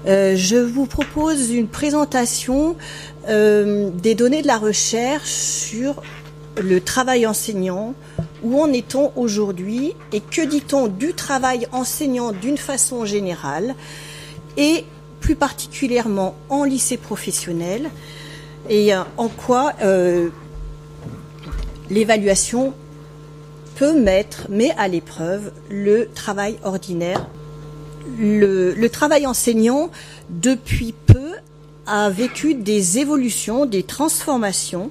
Je vous propose une présentation des données de la recherche sur le travail enseignant. Où en est-on aujourd'hui et que dit-on du travail enseignant d'une façon générale et plus particulièrement en lycée professionnel et en quoi l'évaluation peut mettre à l'épreuve le travail ordinaire. Le travail enseignant, depuis peu, a vécu des évolutions, des transformations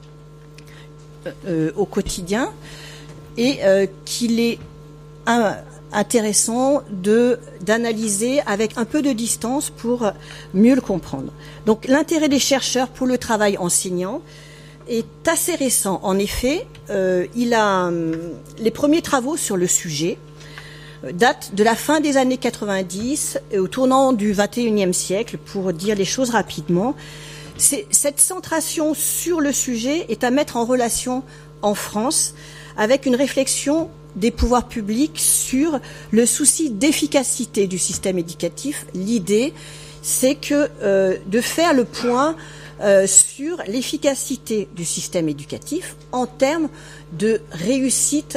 au quotidien et qu'il est intéressant d'analyser avec un peu de distance pour mieux le comprendre. Donc l'intérêt des chercheurs pour le travail enseignant est assez récent. En effet, les premiers travaux sur le sujet datent de la fin des années 90 et au tournant du XXIe siècle, pour dire les choses rapidement. Cette centration sur le sujet est à mettre en relation en France avec une réflexion des pouvoirs publics sur le souci d'efficacité du système éducatif. L'idée, c'est que de faire le point sur l'efficacité du système éducatif en termes de réussite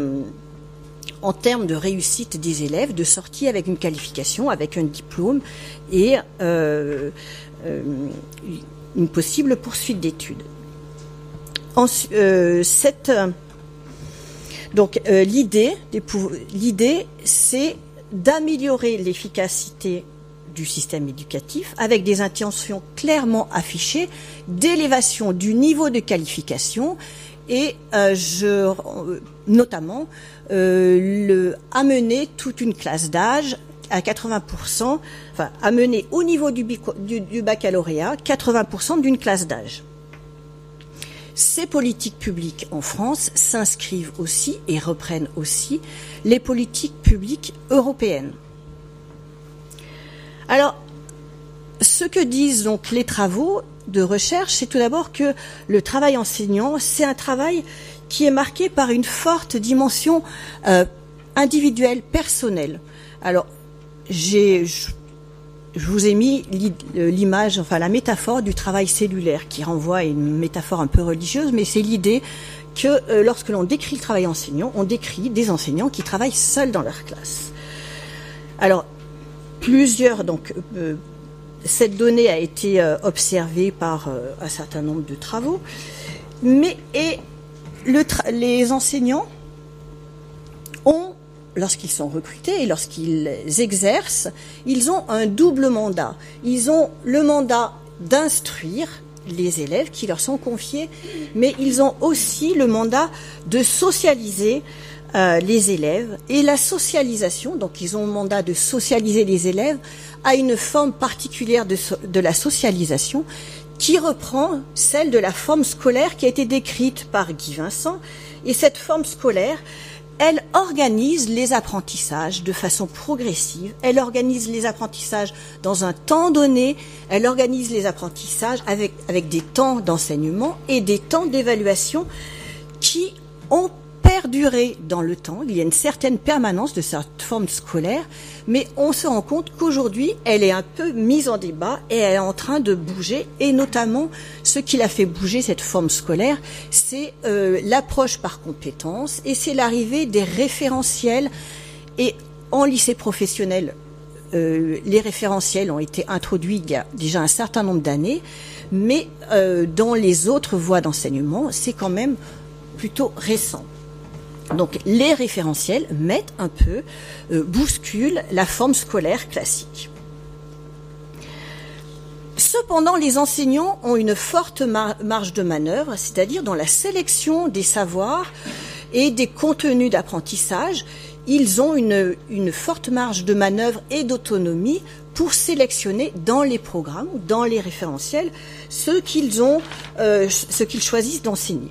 des élèves, de sortie avec une qualification, avec un diplôme et une possible poursuite d'études. L'idée, c'est d'améliorer l'efficacité du système éducatif avec des intentions clairement affichées d'élévation du niveau de qualification et notamment amener toute une classe d'âge à 80%, amener au niveau du baccalauréat 80% d'une classe d'âge. Ces politiques publiques en France s'inscrivent aussi et reprennent aussi les politiques publiques européennes. Alors, ce que disent donc les travaux de recherche, c'est tout d'abord que le travail enseignant, c'est un travail qui est marqué par une forte dimension individuelle, personnelle. Alors, je vous ai mis l'image, la métaphore du travail cellulaire qui renvoie à une métaphore un peu religieuse, mais c'est l'idée que lorsque l'on décrit le travail enseignant, on décrit des enseignants qui travaillent seuls dans leur classe. Alors, cette donnée a été observée par un certain nombre de travaux, les enseignants ont, lorsqu'ils sont recrutés et lorsqu'ils exercent, ils ont un double mandat. Ils ont le mandat d'instruire les élèves qui leur sont confiés, mais ils ont aussi le mandat de socialiser les élèves. Et la socialisation, donc ils ont le mandat de socialiser les élèves, a une forme particulière de la socialisation qui reprend celle de la forme scolaire qui a été décrite par Guy Vincent. Et cette forme scolaire, elle organise les apprentissages de façon progressive, elle organise les apprentissages dans un temps donné, elle organise les apprentissages avec des temps d'enseignement et des temps d'évaluation qui ont perduré dans le temps. Il y a une certaine permanence de cette forme scolaire, mais on se rend compte qu'aujourd'hui, elle est un peu mise en débat et elle est en train de bouger. Et notamment, ce qui l'a fait bouger cette forme scolaire, c'est l'approche par compétences et c'est l'arrivée des référentiels. Et en lycée professionnel, les référentiels ont été introduits il y a déjà un certain nombre d'années, mais dans les autres voies d'enseignement, c'est quand même plutôt récent. Donc les référentiels mettent un peu, bousculent la forme scolaire classique. Cependant, les enseignants ont une forte marge de manœuvre, c'est-à-dire dans la sélection des savoirs et des contenus d'apprentissage. Ils ont une forte marge de manœuvre et d'autonomie pour sélectionner dans les programmes ou dans les référentiels ce qu'ils choisissent d'enseigner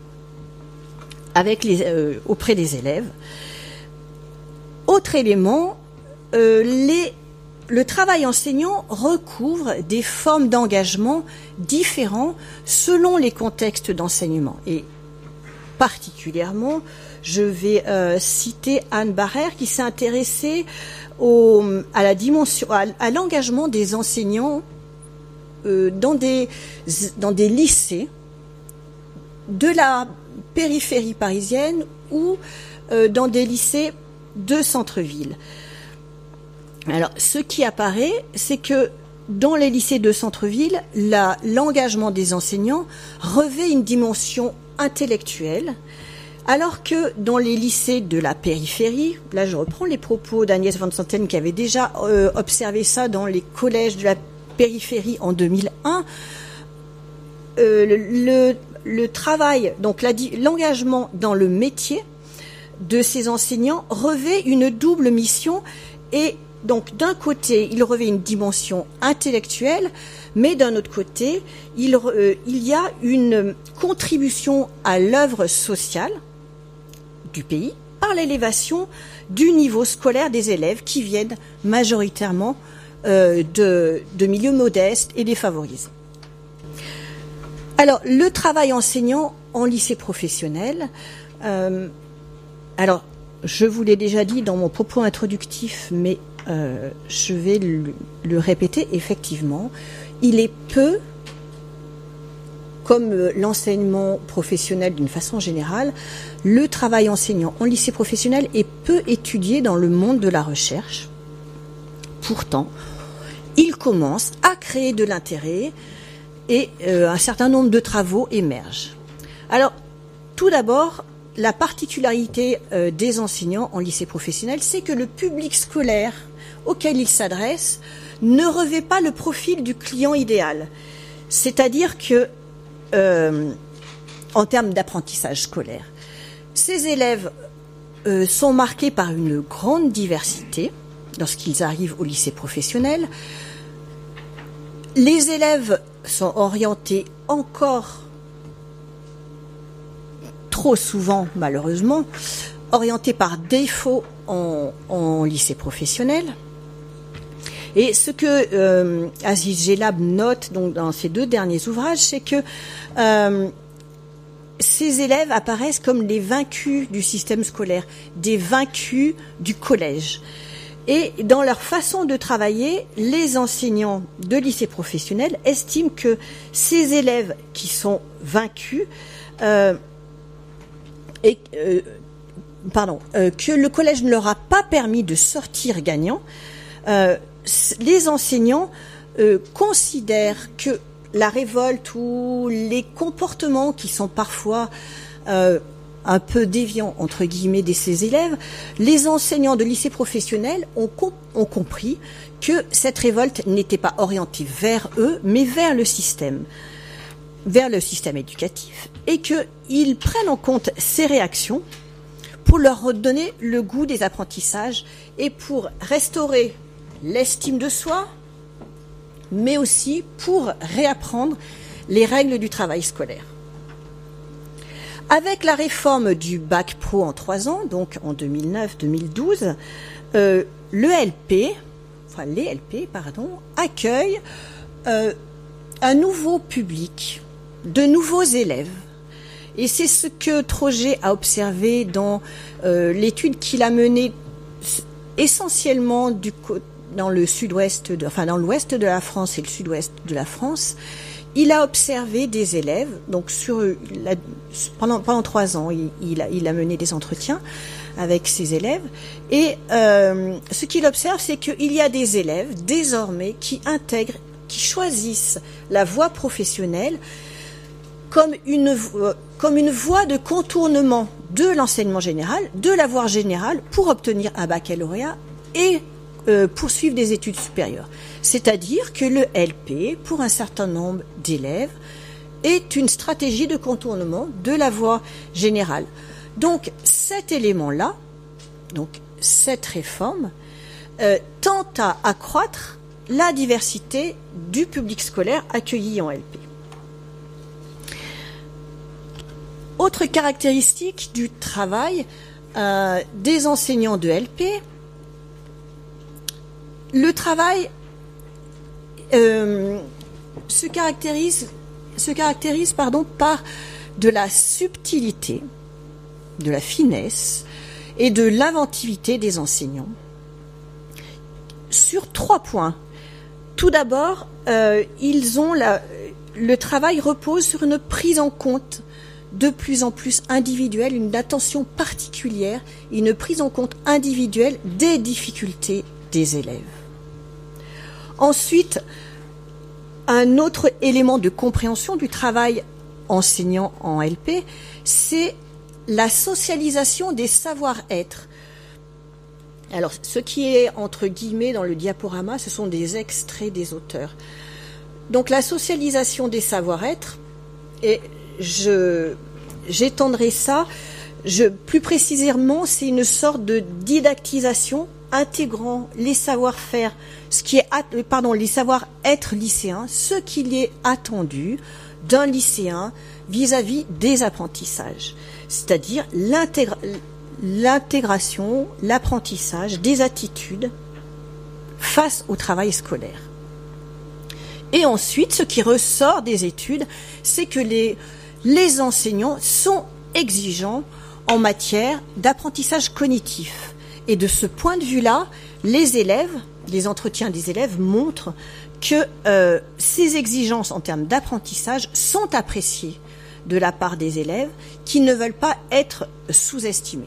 auprès des élèves. Autre élément, le travail enseignant recouvre des formes d'engagement différents selon les contextes d'enseignement. Et particulièrement, je vais citer Anne Barrère qui s'est intéressée à la dimension, à l'engagement des enseignants dans des lycées de la périphérie parisienne ou dans des lycées de centre-ville. Alors, ce qui apparaît, c'est que dans les lycées de centre-ville, l'engagement des enseignants revêt une dimension intellectuelle, alors que dans les lycées de la périphérie, là je reprends les propos d'Agnès van Santen qui avait déjà observé ça dans les collèges de la périphérie en 2001, le travail, donc l'engagement dans le métier de ces enseignants revêt une double mission et donc d'un côté il revêt une dimension intellectuelle, mais d'un autre côté il y a une contribution à l'œuvre sociale du pays par l'élévation du niveau scolaire des élèves qui viennent majoritairement de milieux modestes et défavorisés. Alors, le travail enseignant en lycée professionnel, alors, je vous l'ai déjà dit dans mon propos introductif, mais je vais le répéter, effectivement, il est peu, comme l'enseignement professionnel d'une façon générale, le travail enseignant en lycée professionnel est peu étudié dans le monde de la recherche. Pourtant, il commence à créer de l'intérêt et un certain nombre de travaux émergent. Alors, tout d'abord, la particularité des enseignants en lycée professionnel, c'est que le public scolaire auquel ils s'adressent ne revêt pas le profil du client idéal. C'est-à-dire que, en termes d'apprentissage scolaire, ces élèves sont marqués par une grande diversité lorsqu'ils arrivent au lycée professionnel. Les élèves sont orientés encore trop souvent, malheureusement, orientés par défaut en lycée professionnel. Et ce que Aziz Gelab note donc dans ses deux derniers ouvrages, c'est que ces élèves apparaissent comme les vaincus du système scolaire, des vaincus du collège. Et dans leur façon de travailler, les enseignants de lycée professionnel estiment que ces élèves qui sont vaincus, que le collège ne leur a pas permis de sortir gagnant, les enseignants considèrent que la révolte ou les comportements qui sont parfois un peu déviants, entre guillemets, de ces élèves, les enseignants de lycée professionnel ont compris que cette révolte n'était pas orientée vers eux, mais vers le système éducatif, et qu'ils prennent en compte ces réactions pour leur redonner le goût des apprentissages et pour restaurer l'estime de soi, mais aussi pour réapprendre les règles du travail scolaire. Avec la réforme du bac pro en 3 ans, donc en 2009-2012, les LP, accueillent un nouveau public, de nouveaux élèves. Et c'est ce que Troget a observé dans l'étude qu'il a menée essentiellement dans le sud-ouest, dans l'ouest de la France et le sud-ouest de la France. Il a observé des élèves, donc pendant 3 ans, il a mené des entretiens avec ces élèves. Et ce qu'il observe, c'est qu'il y a des élèves désormais qui choisissent la voie professionnelle comme une voie de contournement de l'enseignement général, de la voie générale, pour obtenir un baccalauréat et poursuivre des études supérieures. C'est-à-dire que le LP, pour un certain nombre d'élèves, est une stratégie de contournement de la voie générale. Donc cet élément-là, cette réforme, tend à accroître la diversité du public scolaire accueilli en LP. Autre caractéristique du travail des enseignants de LP, le travail se caractérise par de la subtilité, de la finesse et de l'inventivité des enseignants. sur 3 points. Tout d'abord, le travail repose sur une prise en compte de plus en plus individuelle, une attention particulière, une prise en compte individuelle des difficultés des élèves. Ensuite, un autre élément de compréhension du travail enseignant en LP, c'est la socialisation des savoir-être. Alors, ce qui est entre guillemets dans le diaporama, ce sont des extraits des auteurs. Donc, la socialisation des savoir-être, et j'étendrai ça, plus précisément, c'est une sorte de didactisation intégrant les savoir-faire, les savoir-être lycéens, ce qu'il est attendu d'un lycéen vis-à-vis des apprentissages, c'est-à-dire l'intégration, l'apprentissage des attitudes face au travail scolaire. Et ensuite, ce qui ressort des études, c'est que les enseignants sont exigeants en matière d'apprentissage cognitif. Et de ce point de vue-là, les entretiens des élèves montrent que ces exigences en termes d'apprentissage sont appréciées de la part des élèves qui ne veulent pas être sous-estimés.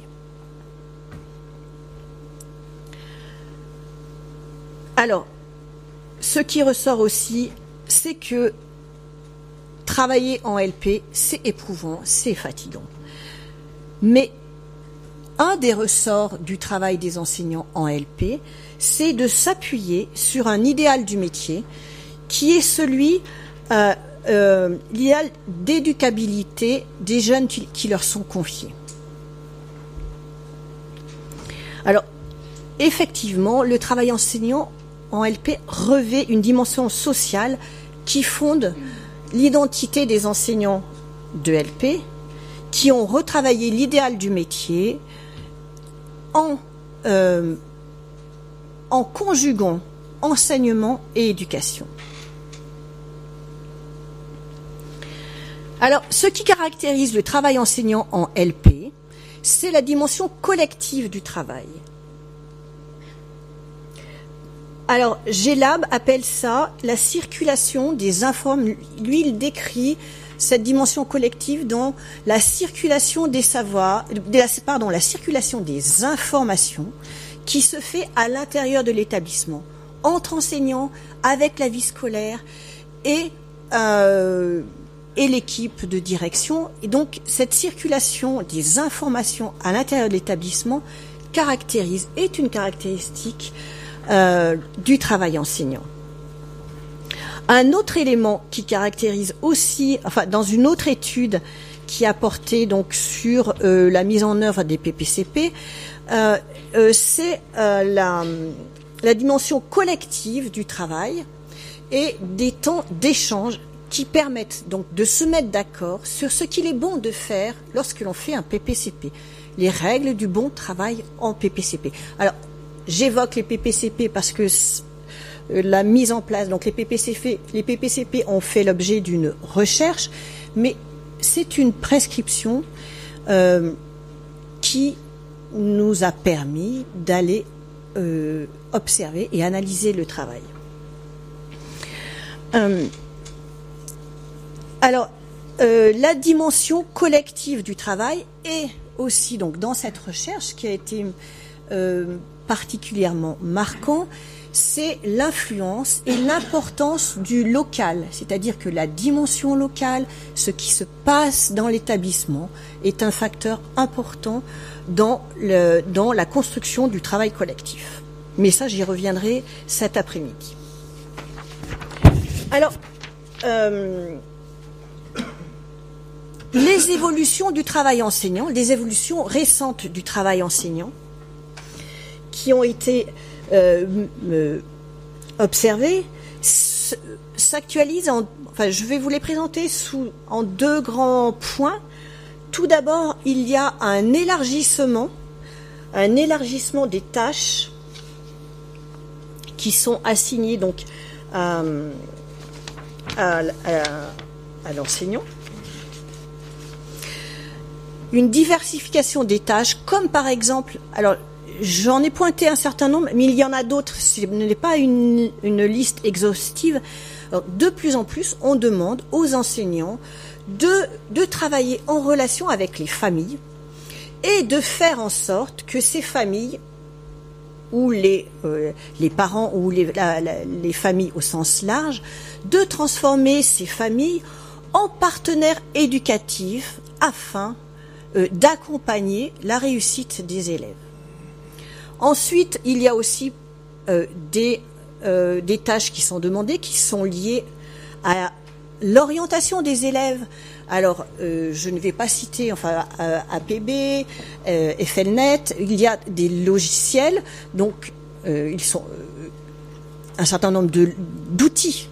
Alors, ce qui ressort aussi, c'est que travailler en LP, c'est éprouvant, c'est fatigant. Mais un des ressorts du travail des enseignants en LP, c'est de s'appuyer sur un idéal du métier qui est celui, l'idéal d'éducabilité des jeunes qui leur sont confiés. Alors, effectivement, le travail enseignant en LP revêt une dimension sociale qui fonde l'identité des enseignants de LP qui ont retravaillé l'idéal du métier en conjuguant enseignement et éducation. Alors, ce qui caractérise le travail enseignant en LP, c'est la dimension collective du travail. Alors, Gelab appelle ça la circulation des informations. Lui, il décrit cette dimension collective dans la circulation des savoirs, la circulation des informations qui se fait à l'intérieur de l'établissement, entre enseignants, avec la vie scolaire et l'équipe de direction. Et donc, cette circulation des informations à l'intérieur de l'établissement est une caractéristique du travail enseignant. Un autre élément qui caractérise aussi, dans une autre étude qui a porté donc sur la mise en œuvre des PPCP, c'est la dimension collective du travail et des temps d'échange qui permettent donc de se mettre d'accord sur ce qu'il est bon de faire lorsque l'on fait un PPCP, les règles du bon travail en PPCP. Alors, j'évoque les PPCP parce que la mise en place, donc les PPCP ont fait l'objet d'une recherche, mais c'est une prescription qui nous a permis d'aller observer et analyser le travail. La dimension collective du travail est aussi donc dans cette recherche qui a été particulièrement marquant, c'est l'influence et l'importance du local, c'est-à-dire que la dimension locale, ce qui se passe dans l'établissement, est un facteur important dans la construction du travail collectif. Mais ça, j'y reviendrai cet après-midi. Alors, les évolutions du travail enseignant, les évolutions récentes du travail enseignant, qui ont été observées, s'actualisent je vais vous les présenter en 2 grands points. Tout d'abord, il y a un élargissement des tâches qui sont assignées donc à l'enseignant. Une diversification des tâches, comme par exemple, alors j'en ai pointé un certain nombre, mais il y en a d'autres. Ce n'est pas une liste exhaustive. Alors, de plus en plus, on demande aux enseignants de travailler en relation avec les familles et de faire en sorte que ces familles, ou les parents, ou les familles au sens large, de transformer ces familles en partenaires éducatifs afin d'accompagner la réussite des élèves. Ensuite, il y a aussi des tâches qui sont demandées, qui sont liées à l'orientation des élèves. Alors, je ne vais pas citer, APB, FLNet, il y a des logiciels, donc ils sont un certain nombre d'outils.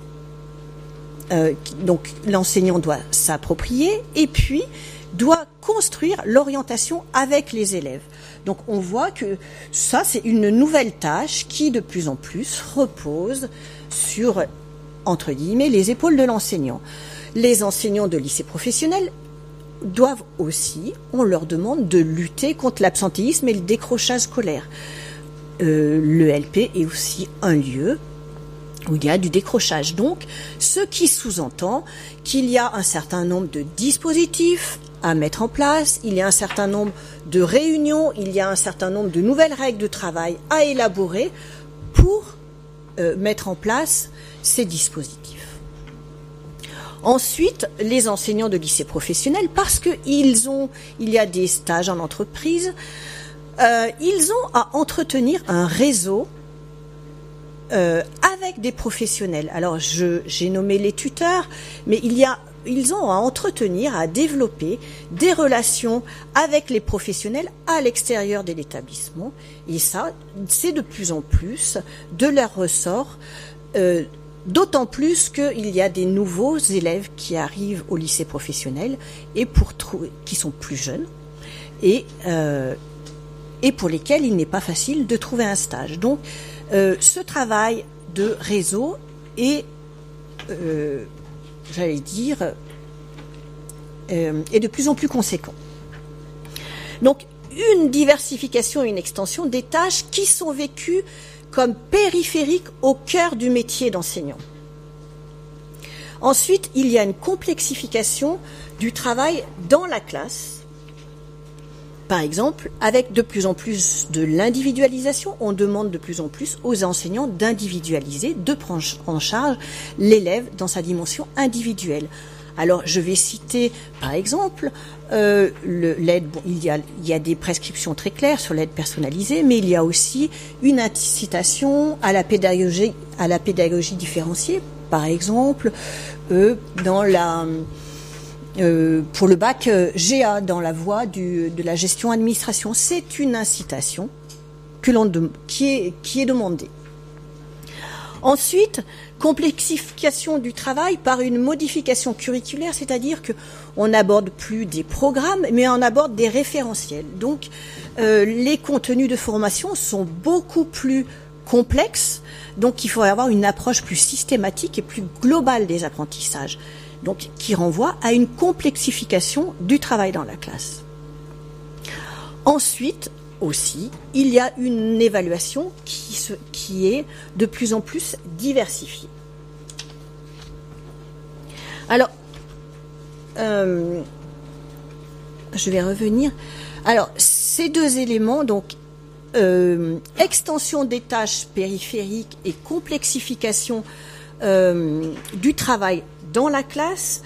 Donc, l'enseignant doit s'approprier et puis doit construire l'orientation avec les élèves. Donc, on voit que ça, c'est une nouvelle tâche qui, de plus en plus, repose sur, entre guillemets, les épaules de l'enseignant. Les enseignants de lycée professionnel doivent aussi, on leur demande de lutter contre l'absentéisme et le décrochage scolaire. L'ELP est aussi un lieu où il y a du décrochage. Donc, ce qui sous-entend qu'il y a un certain nombre de dispositifs à mettre en place, il y a un certain nombre de réunions, il y a un certain nombre de nouvelles règles de travail à élaborer pour mettre en place ces dispositifs. Ensuite, les enseignants de lycée professionnel, parce que il y a des stages en entreprise, ils ont à entretenir un réseau avec des professionnels. Alors, j'ai nommé les tuteurs, mais ils ont à entretenir, à développer des relations avec les professionnels à l'extérieur de l'établissement. Et ça, c'est de plus en plus de leur ressort, d'autant plus qu'il y a des nouveaux élèves qui arrivent au lycée professionnel et qui sont plus jeunes et pour lesquels il n'est pas facile de trouver un stage. Donc, ce travail de réseau est, est de plus en plus conséquent. Donc, une diversification et une extension des tâches qui sont vécues comme périphériques au cœur du métier d'enseignant. Ensuite, il y a une complexification du travail dans la classe. Par exemple, avec de plus en plus de l'individualisation, on demande de plus en plus aux enseignants d'individualiser, de prendre en charge l'élève dans sa dimension individuelle. Alors, je vais citer, par exemple, l'aide. Bon, il y a des prescriptions très claires sur l'aide personnalisée, mais il y a aussi une incitation à la pédagogie différenciée. Par exemple, pour le bac GA, dans la voie de la gestion administration, c'est une incitation qui est demandée. Ensuite, complexification du travail par une modification curriculaire, c'est-à-dire que on n'aborde plus des programmes, mais on aborde des référentiels. Donc, les contenus de formation sont beaucoup plus complexes, donc il faudrait avoir une approche plus systématique et plus globale des apprentissages, donc qui renvoie à une complexification du travail dans la classe. Ensuite, aussi, il y a une évaluation qui est de plus en plus diversifiée. Alors, je vais revenir. Alors, ces deux éléments, donc, extension des tâches périphériques et complexification du travail dans la classe,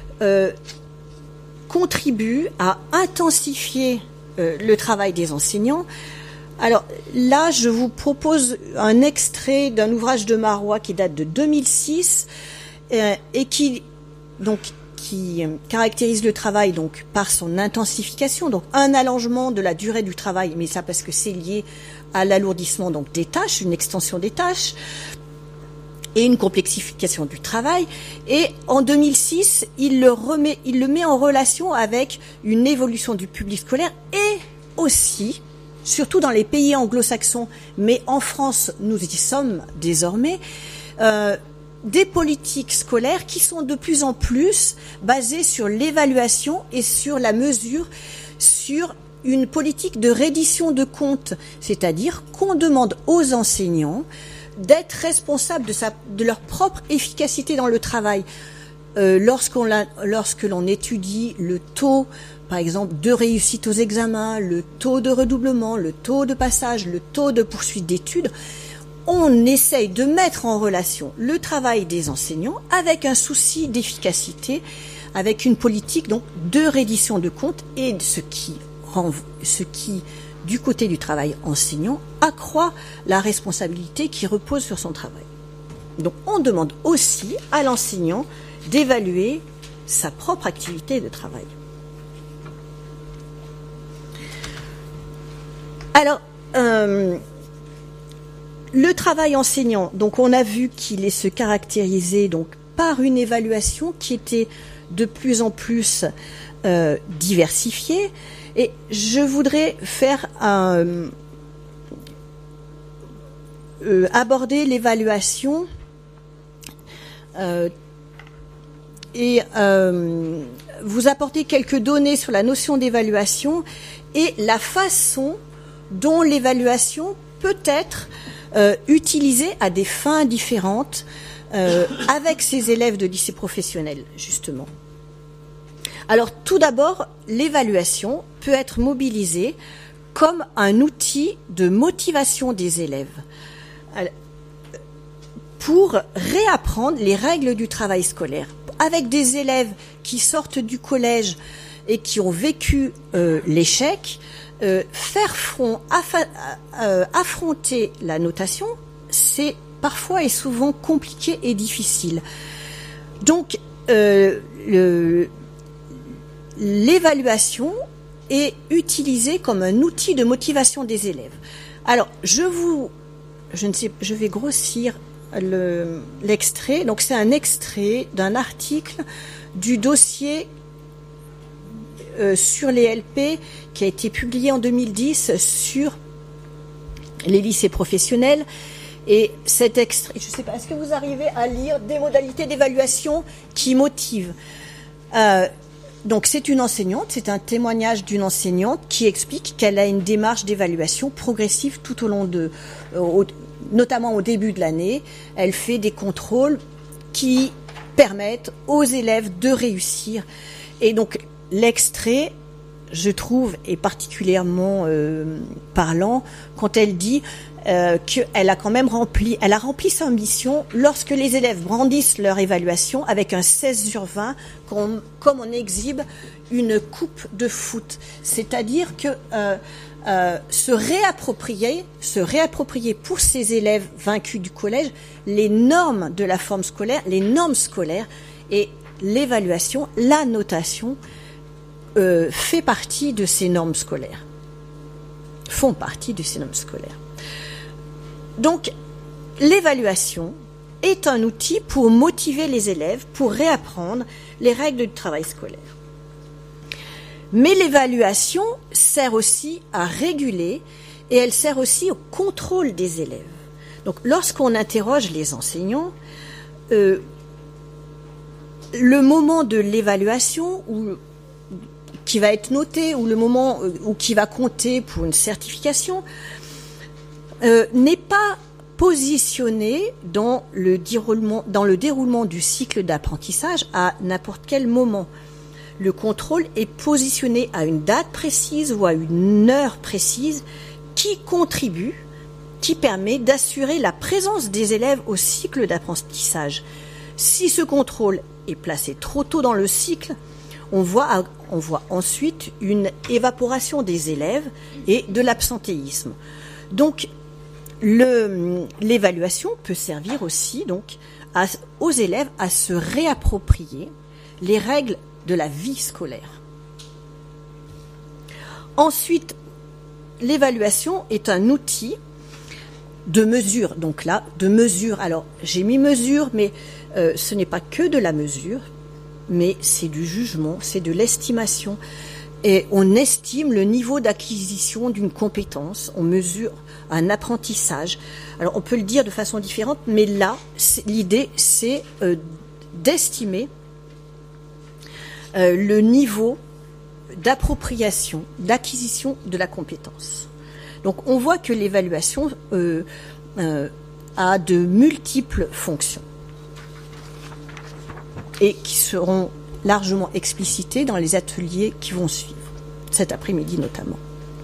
contribuent à intensifier le travail des enseignants. Alors là, je vous propose un extrait d'un ouvrage de Marois qui date de 2006 et qui caractérise le travail donc par son intensification, donc un allongement de la durée du travail, mais ça parce que c'est lié à l'alourdissement donc des tâches, une extension des tâches et une complexification du travail. Et en 2006, il le met en relation avec une évolution du public scolaire et aussi, surtout dans les pays anglo-saxons, mais en France, nous y sommes désormais, des politiques scolaires qui sont de plus en plus basées sur l'évaluation et sur la mesure, sur une politique de reddition de comptes, c'est-à-dire qu'on demande aux enseignants d'être responsables de leur propre efficacité dans le travail. Lorsque l'on étudie le taux, par exemple, de réussite aux examens, le taux de redoublement, le taux de passage, le taux de poursuite d'études, on essaye de mettre en relation le travail des enseignants avec un souci d'efficacité, avec une politique donc de reddition de comptes, et ce qui, du côté du travail enseignant, accroît la responsabilité qui repose sur son travail. Donc on demande aussi à l'enseignant d'évaluer sa propre activité de travail. Alors, le travail enseignant, donc on a vu qu'il se caractérisait donc par une évaluation qui était de plus en plus diversifiée, et je voudrais faire aborder l'évaluation et vous apporter quelques données sur la notion d'évaluation et la façon dont l'évaluation peut être utilisée à des fins différentes avec ces élèves de lycée professionnel, justement. Alors, tout d'abord, l'évaluation peut être mobilisée comme un outil de motivation des élèves pour réapprendre les règles du travail scolaire. Avec des élèves qui sortent du collège et qui ont vécu l'échec, faire front, affronter la notation, c'est parfois et souvent compliqué et difficile. Donc, l'évaluation est utilisée comme un outil de motivation des élèves. Alors, je vais grossir l'extrait. Donc, c'est un extrait d'un article du dossier sur les LP qui a été publié en 2010 sur les lycées professionnels. Et cet extrait, je ne sais pas, est-ce que vous arrivez à lire des modalités d'évaluation qui motivent Donc c'est une enseignante, c'est un témoignage d'une enseignante qui explique qu'elle a une démarche d'évaluation progressive tout au long notamment au début de l'année. Elle fait des contrôles qui permettent aux élèves de réussir. Et donc l'extrait, je trouve, est particulièrement parlant quand elle dit qu'elle a quand même rempli sa mission lorsque les élèves brandissent leur évaluation avec un 16/20, comme on exhibe une coupe de foot. C'est-à-dire que se réapproprier pour ces élèves vaincus du collège les normes de la forme scolaire, les normes scolaires, et l'évaluation, la notation fait partie de ces normes scolaires, font partie de ces normes scolaires. Donc, l'évaluation est un outil pour motiver les élèves, pour réapprendre les règles du travail scolaire. Mais l'évaluation sert aussi à réguler et elle sert aussi au contrôle des élèves. Donc, lorsqu'on interroge les enseignants, le moment de l'évaluation qui va être noté ou le moment qui va compter pour une certification n'est pas positionné dans le déroulement du cycle d'apprentissage à n'importe quel moment. Le contrôle est positionné à une date précise ou à une heure précise qui permet d'assurer la présence des élèves au cycle d'apprentissage. Si ce contrôle est placé trop tôt dans le cycle, on voit ensuite une évaporation des élèves et de l'absentéisme. Donc, l'évaluation peut servir aussi donc aux élèves à se réapproprier les règles de la vie scolaire. Ensuite, l'évaluation est un outil de mesure. Donc là, de mesure. Alors, j'ai mis mesure, mais ce n'est pas que de la mesure, mais c'est du jugement, c'est de l'estimation. Et on estime le niveau d'acquisition d'une compétence, on mesure un apprentissage. Alors on peut le dire de façon différente, mais là, l'idée, c'est d'estimer le niveau d'appropriation, d'acquisition de la compétence. Donc on voit que l'évaluation a de multiples fonctions et qui seront largement explicitées dans les ateliers qui vont suivre, cet après-midi notamment.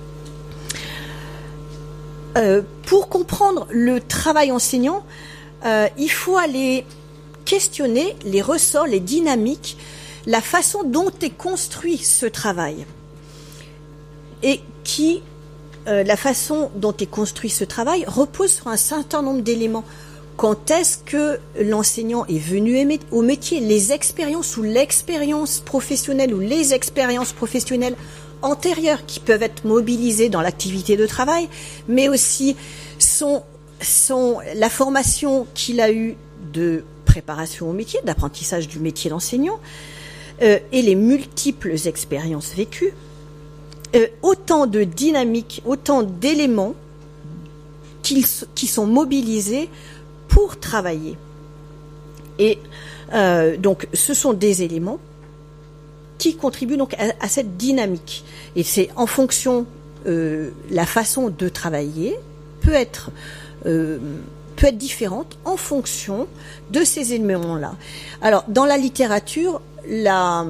Pour comprendre le travail enseignant, il faut aller questionner les ressorts, les dynamiques, la façon dont est construit ce travail. Et la façon dont est construit ce travail repose sur un certain nombre d'éléments. Quand est-ce que l'enseignant est venu au métier, les expériences ou l'expérience professionnelle ou les expériences professionnelles antérieures qui peuvent être mobilisées dans l'activité de travail, mais aussi la formation qu'il a eue de préparation au métier, d'apprentissage du métier d'enseignant, et les multiples expériences vécues, autant de dynamiques, autant d'éléments qui sont mobilisés pour travailler. Et donc, ce sont des éléments qui contribuent donc à cette dynamique. Et c'est en fonction, la façon de travailler peut être différente en fonction de ces éléments-là. Alors, dans la littérature, la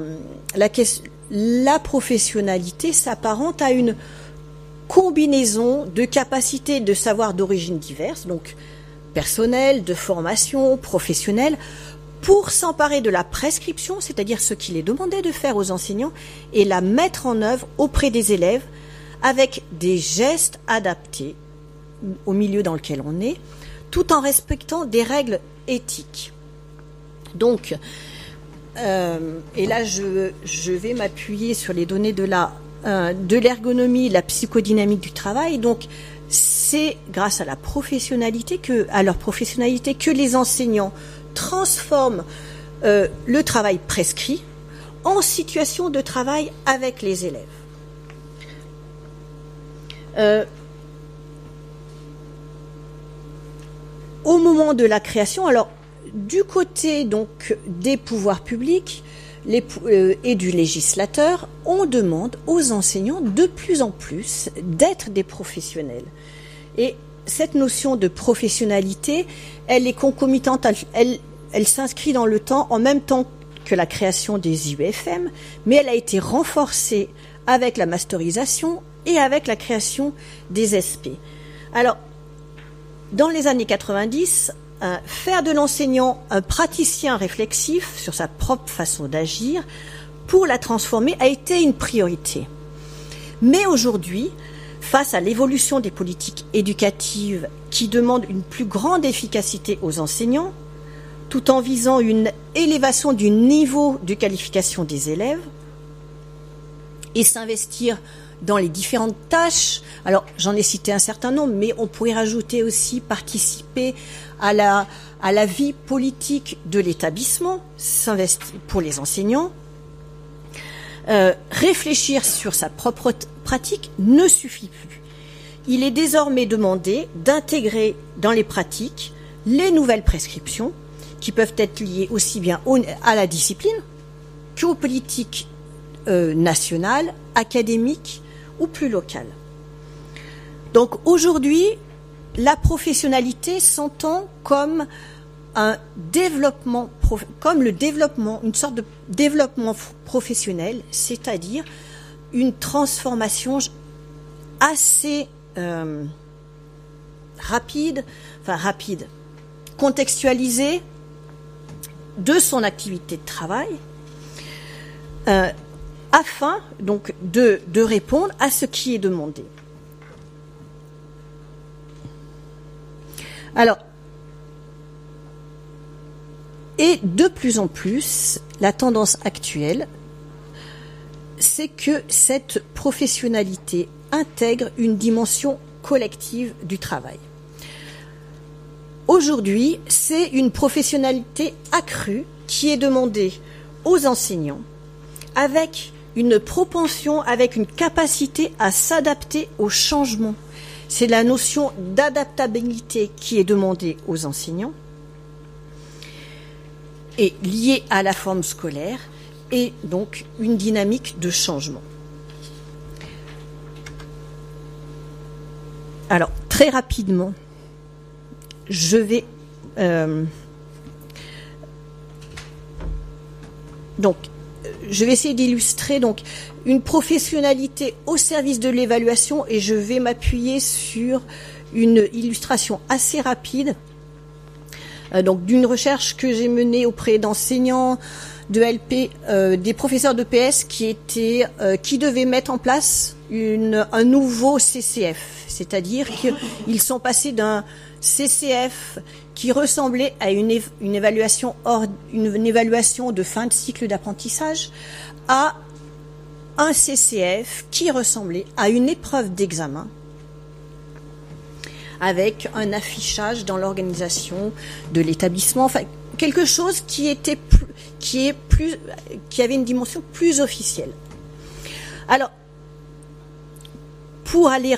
professionnalité s'apparente à une combinaison de capacités de savoir d'origine diverses, donc personnel, de formation, professionnelle, pour s'emparer de la prescription, c'est-à-dire ce qu'il est demandé de faire aux enseignants, et la mettre en œuvre auprès des élèves avec des gestes adaptés au milieu dans lequel on est, tout en respectant des règles éthiques. Donc, et là je vais m'appuyer sur les données de l'ergonomie, la psychodynamique du travail. Donc, c'est grâce à leur professionnalité que les enseignants transforment le travail prescrit en situation de travail avec les élèves. Au moment de la création, alors du côté donc des pouvoirs publics et du législateur, on demande aux enseignants de plus en plus d'être des professionnels. Et cette notion de professionnalité, elle est concomitante, elle s'inscrit dans le temps en même temps que la création des IUFM, mais elle a été renforcée avec la masterisation et avec la création des SP. Alors, dans les années 90, faire de l'enseignant un praticien réflexif sur sa propre façon d'agir pour la transformer a été une priorité. Mais aujourd'hui, face à l'évolution des politiques éducatives qui demandent une plus grande efficacité aux enseignants, tout en visant une élévation du niveau de qualification des élèves, et s'investir dans les différentes tâches. Alors, j'en ai cité un certain nombre, mais on pourrait rajouter aussi participer à la vie politique de l'établissement, s'investir pour les enseignants. Réfléchir sur sa propre pratique ne suffit plus. Il est désormais demandé d'intégrer dans les pratiques les nouvelles prescriptions qui peuvent être liées aussi bien à la discipline qu'aux politiques nationales, académiques ou plus locales. Donc aujourd'hui, la professionnalité s'entend comme un développement, une sorte de développement professionnel, c'est-à-dire une transformation assez rapide, contextualisée de son activité de travail, afin donc de répondre à ce qui est demandé. Alors, et de plus en plus, la tendance actuelle, c'est que cette professionnalité intègre une dimension collective du travail. Aujourd'hui, c'est une professionnalité accrue qui est demandée aux enseignants avec une propension, avec une capacité à s'adapter aux changements. C'est la notion d'adaptabilité qui est demandée aux enseignants et liée à la forme scolaire et donc une dynamique de changement. Alors, très rapidement, je vais essayer d'illustrer une professionnalité au service de l'évaluation, et je vais m'appuyer sur une illustration assez rapide d'une recherche que j'ai menée auprès d'enseignants de LP, des professeurs de PS qui devaient mettre en place un nouveau CCF, c'est-à-dire qu'ils sont passés d'un CCF qui ressemblait à une évaluation de fin de cycle d'apprentissage à un CCF qui ressemblait à une épreuve d'examen avec un affichage dans l'organisation de l'établissement, enfin quelque chose qui avait une dimension plus officielle. Alors, pour aller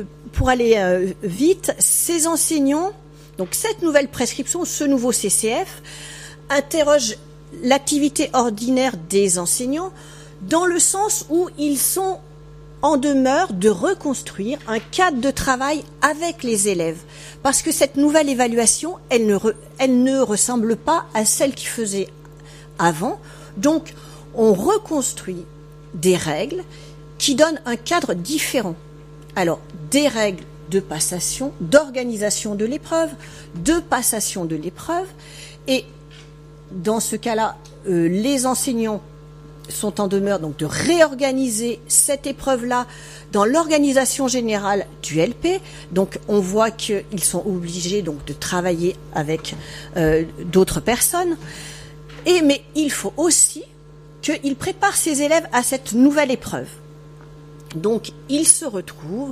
vite, ces enseignants, donc cette nouvelle prescription, ce nouveau CCF, interroge l'activité ordinaire des enseignants dans le sens où ils sont en demeure de reconstruire un cadre de travail avec les élèves. Parce que cette nouvelle évaluation, elle ne ressemble pas à celle qui faisait avant. Donc, on reconstruit des règles qui donnent un cadre différent. Alors, des règles de passation, d'organisation de l'épreuve, de passation de l'épreuve. Et dans ce cas-là, les enseignants sont en demeure donc de réorganiser cette épreuve-là dans l'organisation générale du LP. Donc on voit qu'ils sont obligés donc de travailler avec d'autres personnes. Mais il faut aussi qu'ils préparent ces élèves à cette nouvelle épreuve. Donc ils se retrouvent,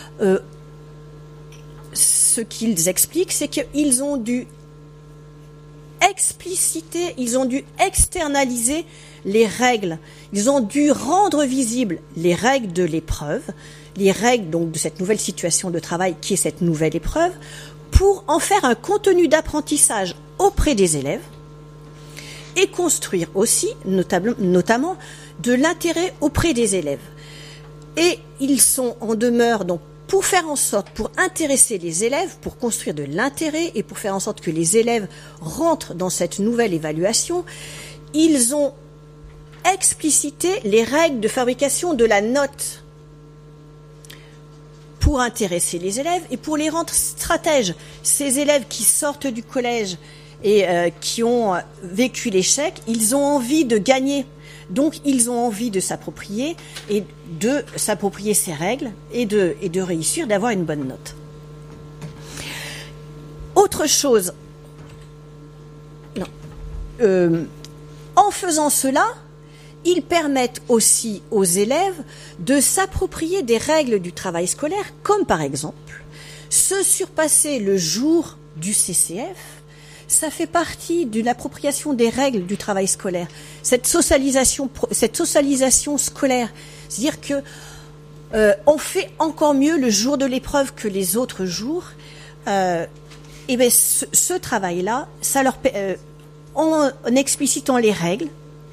ce qu'ils expliquent, c'est qu'ils ont dû expliciter, ils ont dû externaliser les règles. Ils ont dû rendre visibles les règles de l'épreuve, les règles donc de cette nouvelle situation de travail qui est cette nouvelle épreuve, pour en faire un contenu d'apprentissage auprès des élèves et construire aussi, notamment, de l'intérêt auprès des élèves. Et ils sont en demeure donc pour faire en sorte, pour intéresser les élèves, pour construire de l'intérêt et pour faire en sorte que les élèves rentrent dans cette nouvelle évaluation, ils ont explicité les règles de fabrication de la note pour intéresser les élèves et pour les rendre stratèges. Ces élèves qui sortent du collège et qui ont vécu l'échec, ils ont envie de gagner. Donc, ils ont envie de s'approprier et de s'approprier ces règles et de réussir, d'avoir une bonne note. Autre chose, en faisant cela, ils permettent aussi aux élèves de s'approprier des règles du travail scolaire, comme par exemple se surpasser le jour du CCF. Ça fait partie d'une appropriation des règles du travail scolaire. Cette socialisation scolaire, c'est-à-dire que on fait encore mieux le jour de l'épreuve que les autres jours. Et bien ce travail-là, ça leur en explicitant les règles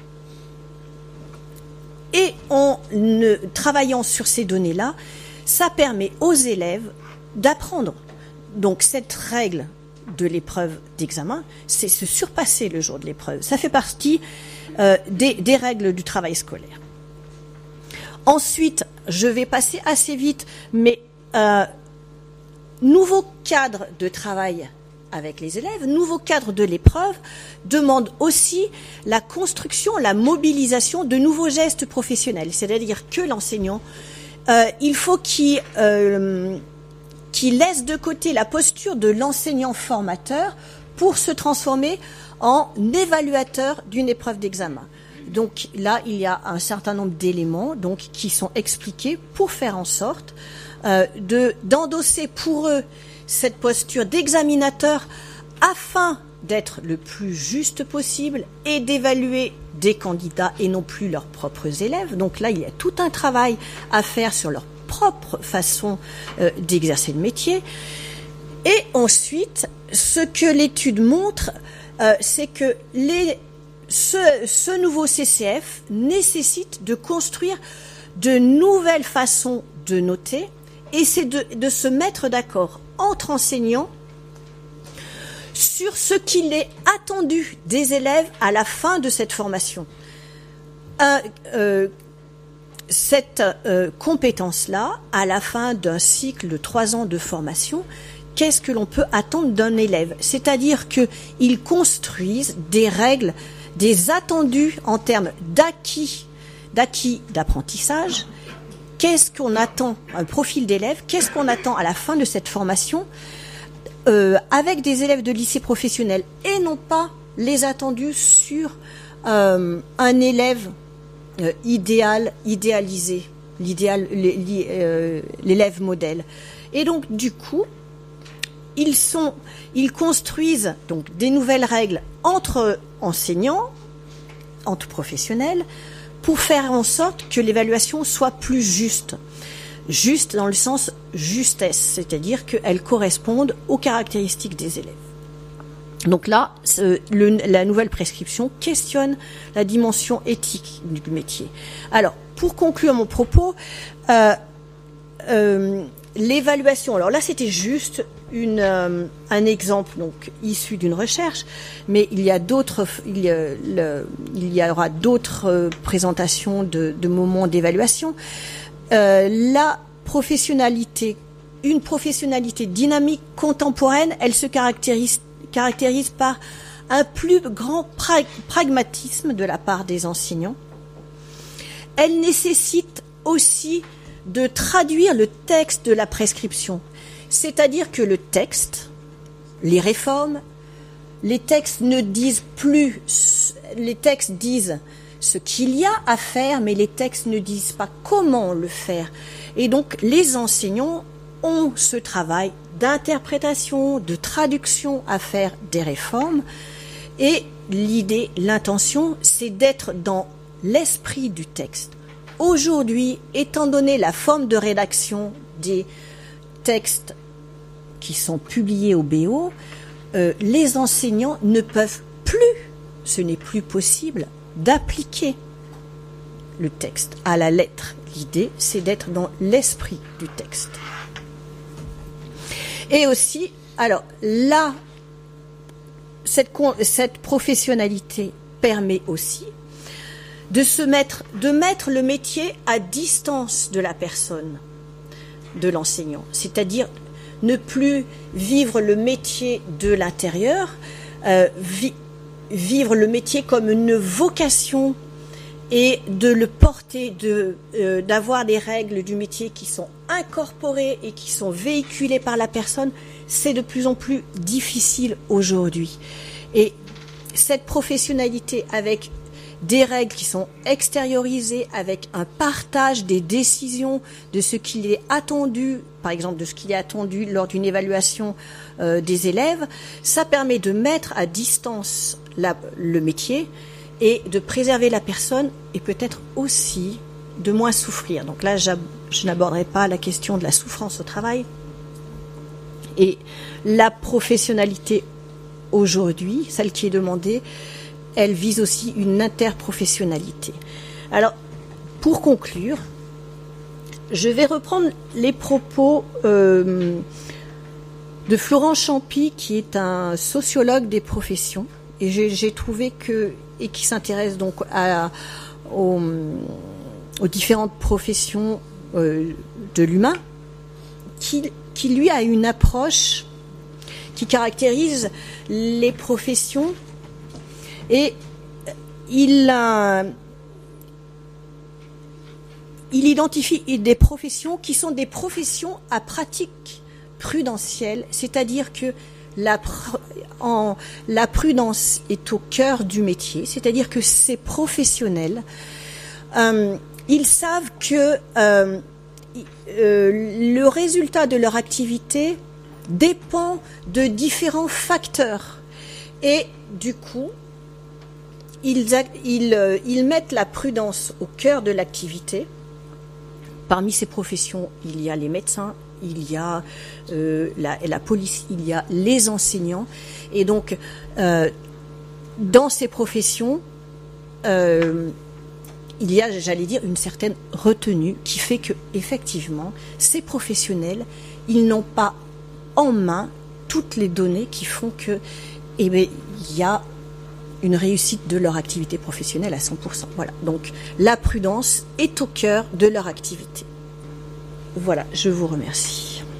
et en travaillant sur ces données-là, ça permet aux élèves d'apprendre. Donc cette règle de l'épreuve d'examen, c'est se surpasser le jour de l'épreuve. Ça fait partie des règles du travail scolaire. Ensuite, je vais passer assez vite, mais nouveau cadre de travail avec les élèves, nouveau cadre de l'épreuve, demande aussi la construction, la mobilisation de nouveaux gestes professionnels. C'est-à-dire que l'enseignant, il faut qu'il laisse de côté la posture de l'enseignant formateur pour se transformer en évaluateur d'une épreuve d'examen. Donc là, il y a un certain nombre d'éléments qui sont expliqués pour faire en sorte d'endosser pour eux cette posture d'examinateur afin d'être le plus juste possible et d'évaluer des candidats et non plus leurs propres élèves. Donc là, il y a tout un travail à faire sur leur propre façon d'exercer le métier. Et ensuite, ce que l'étude montre, c'est que ce nouveau CCF nécessite de construire de nouvelles façons de noter et c'est de se mettre d'accord entre enseignants sur ce qu'il est attendu des élèves à la fin de cette formation. Cette compétence-là, à la fin d'un cycle de 3 ans de formation, qu'est-ce que l'on peut attendre d'un élève? C'est-à-dire qu'ils construisent des règles, des attendus en termes d'acquis d'apprentissage. Qu'est-ce qu'on attend, un profil d'élève, qu'est-ce qu'on attend à la fin de cette formation avec des élèves de lycée professionnel et non pas les attendus sur un élève idéalisé, l'élève modèle. Et donc du coup, ils construisent donc des nouvelles règles entre enseignants, entre professionnels, pour faire en sorte que l'évaluation soit plus juste. Juste dans le sens justesse, c'est-à-dire qu'elle corresponde aux caractéristiques des élèves. Donc là, la nouvelle prescription questionne la dimension éthique du métier. Alors, pour conclure mon propos, l'évaluation, alors là c'était juste un exemple donc issu d'une recherche, mais il y aura d'autres présentations de moments d'évaluation. La professionnalité, une professionnalité dynamique, contemporaine, elle se caractérise par un plus grand pragmatisme de la part des enseignants. Elle nécessite aussi de traduire le texte de la prescription. C'est-à-dire que le texte, les réformes, les textes ne disent plus, les textes disent ce qu'il y a à faire, mais les textes ne disent pas comment le faire. Et donc, les enseignants ont ce travail d'interprétation, de traduction à faire des réformes. Et l'idée, l'intention, c'est d'être dans l'esprit du texte. Aujourd'hui, étant donné la forme de rédaction des textes qui sont publiés au BO, les enseignants ne peuvent plus, ce n'est plus possible, d'appliquer le texte à la lettre. L'idée, c'est d'être dans l'esprit du texte. Et aussi, alors là, cette professionnalité permet aussi de mettre le métier à distance de la personne, de l'enseignant. C'est-à-dire ne plus vivre le métier de l'intérieur, vivre le métier comme une vocation et de le porter, d'avoir des règles du métier qui sont incorporées et qui sont véhiculées par la personne, c'est de plus en plus difficile aujourd'hui. Et cette professionnalité avec des règles qui sont extériorisées, avec un partage des décisions de ce qu'il est attendu, par exemple de ce qu'il est attendu lors d'une évaluation des élèves, ça permet de mettre à distance le métier et de préserver la personne et peut-être aussi de moins souffrir. Donc là, je n'aborderai pas la question de la souffrance au travail. Et la professionnalité aujourd'hui, celle qui est demandée, elle vise aussi une interprofessionnalité. Alors, pour conclure, je vais reprendre les propos de Florent Champy, qui est un sociologue des professions, et j'ai trouvé et qui s'intéresse donc aux différentes professions de l'humain, qui lui a une approche qui caractérise les professions, et il identifie des professions qui sont des professions à pratique prudentielle, c'est-à-dire que la prudence est au cœur du métier, c'est-à-dire que ces professionnels, ils savent que le résultat de leur activité dépend de différents facteurs. Et du coup, ils mettent la prudence au cœur de l'activité. Parmi ces professions, il y a les médecins, il y a la police, il y a les enseignants. Et donc, dans ces professions, il y a, j'allais dire, une certaine retenue qui fait que, effectivement, ces professionnels, ils n'ont pas en main toutes les données qui font que, eh bien, il y a une réussite de leur activité professionnelle à 100%. Voilà. Donc, la prudence est au cœur de leur activité. Voilà, je vous remercie.